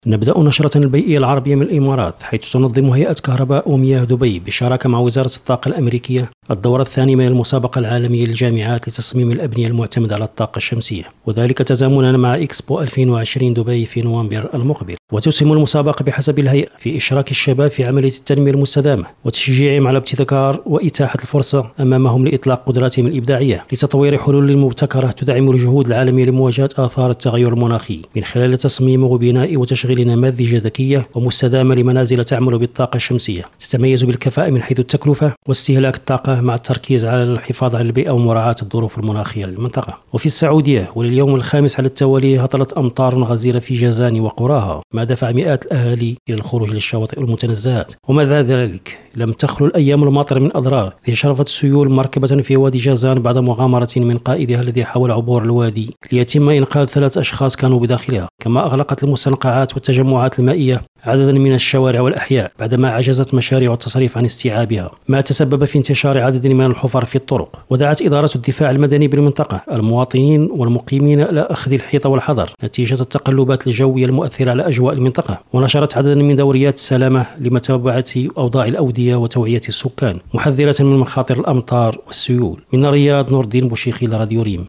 نبدأ نشرة البيئية العربية من الإمارات، حيث تنظم هيئة كهرباء ومياه دبي بالشراكة مع وزارة الطاقة الأمريكية الدورة الثاني من المسابقة العالمية للجامعات لتصميم الأبنية المعتمدة على الطاقة الشمسية، وذلك تزامنا مع إكسبو 2020 دبي في نوفمبر المقبل. وتسهم المسابقة بحسب الهيئة في إشراك الشباب في عملية التنمية المستدامة وتشجيعهم على ابتكار وإتاحة الفرصة أمامهم لإطلاق قدراتهم الإبداعية لتطوير حلول مبتكرة تدعم الجهود العالمية لمواجهة آثار التغير المناخي من خلال تصميم وبناء وتشغيل نماذج ذكية ومستدامة لمنازل تعمل بالطاقة الشمسية تتميز بالكفاءة من حيث التكلفة واستهلاك الطاقة مع التركيز على الحفاظ على البيئة ومراعاة الظروف المناخية للمنطقة. وفي السعودية ولليوم الخامس على التوالي هطلت أمطار غزيرة في جازان وقراها، ما دفع مئات الأهالي إلى الخروج للشواطئ والمتنزهات. ومع ذلك لم تخلو الأيام الماطرة من أضرار، إذ شرفت السيول مركبة في وادي جازان بعد مغامرة من قائدها الذي حاول عبور الوادي ليتم إنقاذ 3 أشخاص كانوا بداخلها. كما أغلقت المستنقعات والتجمعات المائية عددا من الشوارع والأحياء بعدما عجزت مشاريع التصريف عن استيعابها، ما تسبب في انتشار عدد من الحفر في الطرق. ودعت إدارة الدفاع المدني بالمنطقة المواطنين والمقيمين إلى أخذ الحيطة والحذر نتيجة التقلبات الجوية المؤثرة على أجواء المنطقة. ونشرت عددا من دوريات السلامة لمتابعة أوضاع الأودية وتوعية السكان، محذرة من مخاطر الأمطار والسيول. من الرياض، نور الدين بوشيخي لراديو ريم.